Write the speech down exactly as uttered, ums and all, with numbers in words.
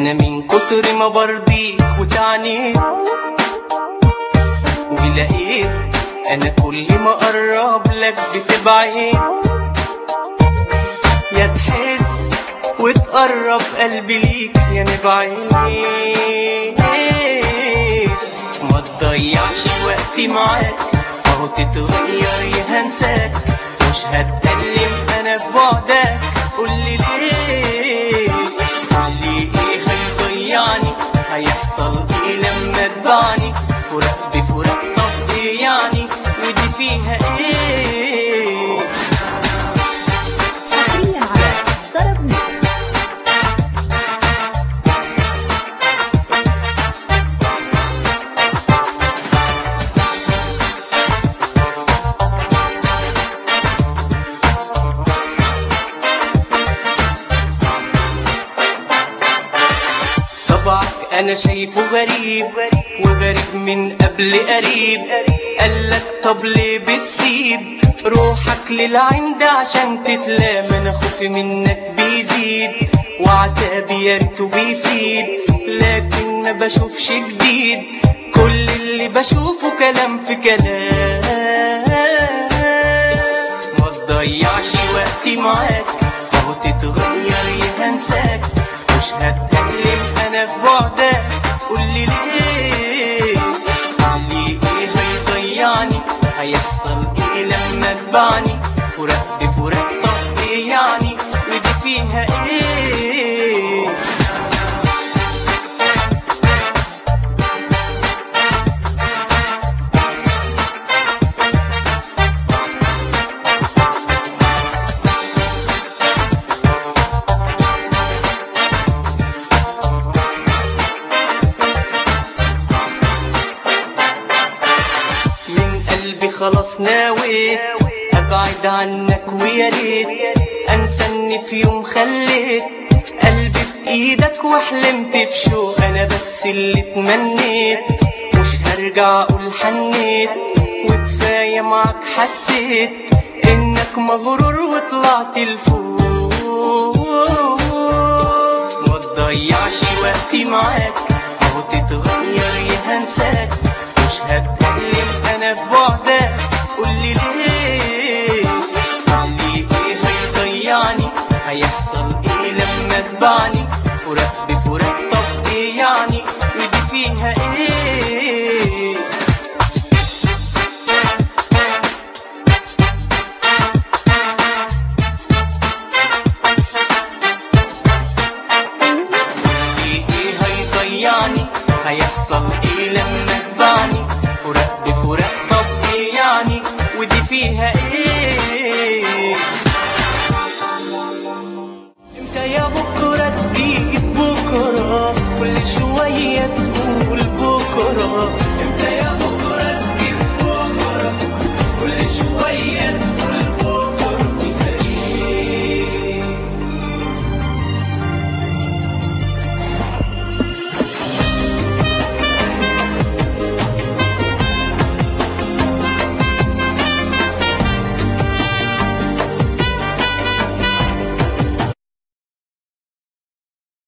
انا من كتر ما برضيك وتعنيت ولقيت انا كل ما اقرب لك بتبعد، يا تحس وتقرب قلبي ليك يا نبعد. ما تضيعش وقتي معاك اهو تتغير يا هنساك، مش هتكلم انا في بعدك. قولي ليه، قولي ايه هيضيعني، هيحصل ايه لما تبعني؟ فراق بفراق طب ايه يعني، ودي فيها ايه؟ طبعك انا شايفه غريب وغريب من قبل قريب، قالك طب ليه بتسيب روحك للعند عشان تتلام؟ انا خوفي منك بيزيد وعتابي يا ريته بيفيد، لكن ما بشوفش جديد، كل اللي بشوفه كلام في كلام. ما تضيعش وقتي معاك اهو تتغير يا هنساك، مش هتكلم انا في بعدك. قولي ليه، قولي ايه هيضيعني، هيحصل ايه لما تبعني؟ فراق بفراق طب ايه يعني، ودي فيها ايه؟ خلاص ناوي ابعد عنك، ويا ريت انسى اني في يوم خليت قلبي في ايدك وحلمت بشوق، انا بس اللي تمنيت، مش هرجع اقول حنيت، وكفايه معاك حسيت انك مغرور وطلعت لفوق. ما تضيعش وقتي معاك اهو تتغير يا هنساك،